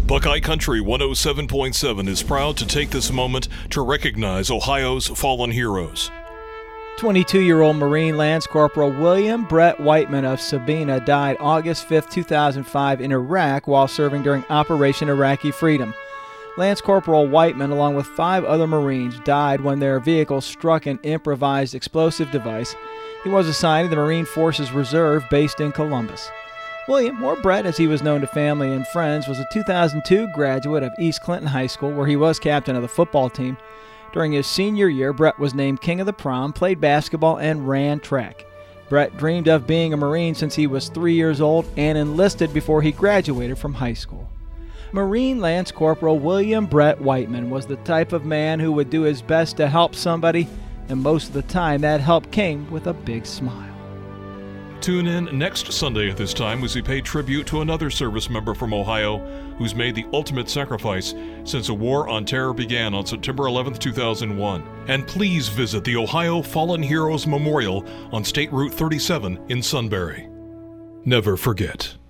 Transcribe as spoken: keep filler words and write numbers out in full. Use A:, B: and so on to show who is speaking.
A: Buckeye Country one oh seven point seven is proud to take this moment to recognize Ohio's fallen heroes.
B: twenty-two-year-old Marine Lance Corporal William Brett Whiteman of Sabina died August fifth, two thousand five in Iraq while serving during Operation Iraqi Freedom. Lance Corporal Whiteman, along with five other Marines, died when their vehicle struck an improvised explosive device. He was assigned to the Marine Forces Reserve based in Columbus. William, or Brett as he was known to family and friends, was a two thousand two graduate of East Clinton High School, where he was captain of the football team. During his senior year, Brett was named King of the Prom, played basketball, and ran track. Brett dreamed of being a Marine since he was three years old and enlisted before he graduated from high school. Marine Lance Corporal William Brett Whiteman was the type of man who would do his best to help somebody, and most of the time that help came with a big smile.
A: Tune in next Sunday at this time as we pay tribute to another service member from Ohio who's made the ultimate sacrifice since a war on terror began on September eleventh, two thousand one. And please visit the Ohio Fallen Heroes Memorial on State Route thirty-seven in Sunbury. Never forget.